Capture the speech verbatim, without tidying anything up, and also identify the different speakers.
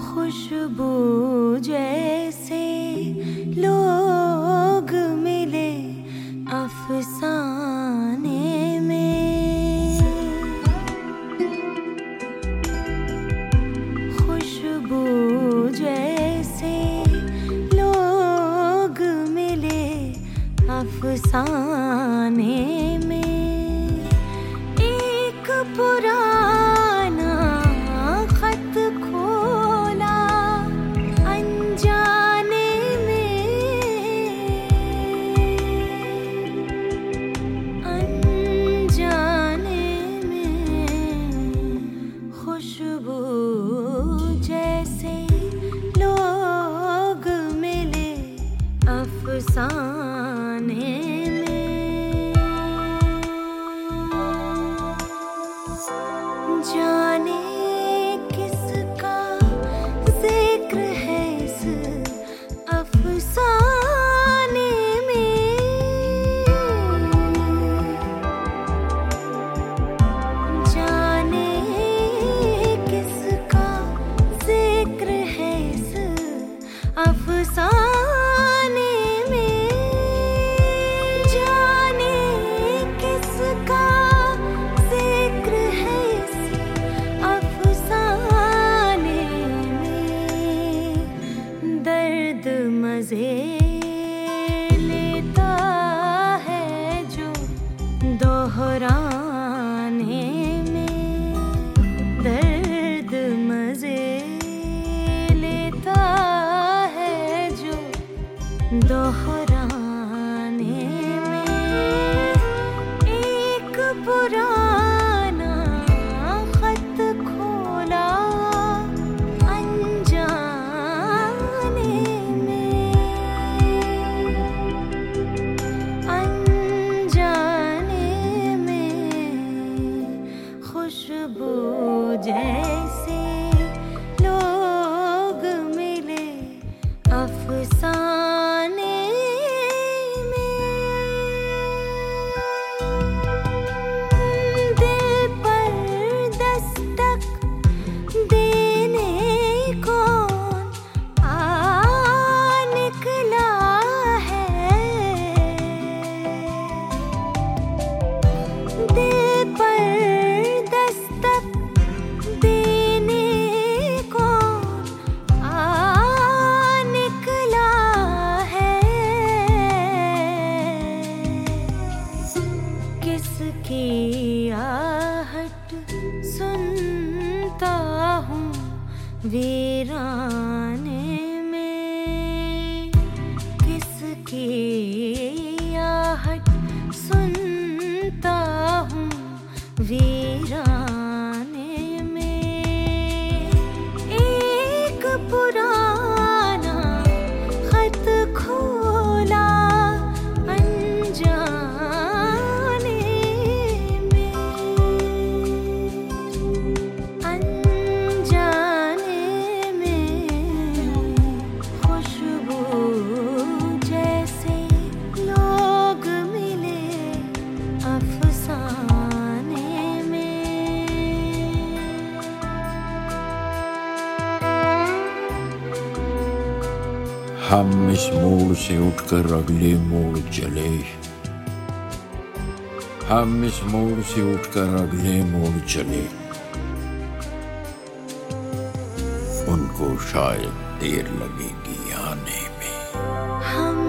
Speaker 1: खुशबू जैसे लोग मिले अफसाने में, खुशबू जैसे लोग मिले अफसाने में। एक पुराना खत खोला अनजाने में, अनजाने में। खुशबू जैसे लोग मिले अफसाने में। जाने किसका जिक्र है इस अफसाने में, जाने किसका जिक्र है इस अफसाने में, जाने किसका जिक्र है इस अफसाने में। दर्द मजे लेता है जो दोहराने में, दर्द मजे लेता है जो दोहराने में। एक पुराना खत खोला अनजाने में, अनजाने में। खुशबू जैसे लोग मिले अफसाने में। दिल पर दस्तक देने कौन आ निकला है, दिल पर दस्तक देने कौन आ निकला है। किसकी आहट सुनता हूँ वीराने में, किसकी आहट सुनता हूँ वीराने में। एक पुराना खत खोला अनजाने में, अनजाने में। खुशबू जैसे लोग मिले अफसाने में।
Speaker 2: हम इस मोड़ से उठकर अगले मोड़ चले, हम इस मोड़ से उठकर अगले मोड़ चले। उनको शायद देर लगेगी आने में।
Speaker 1: हम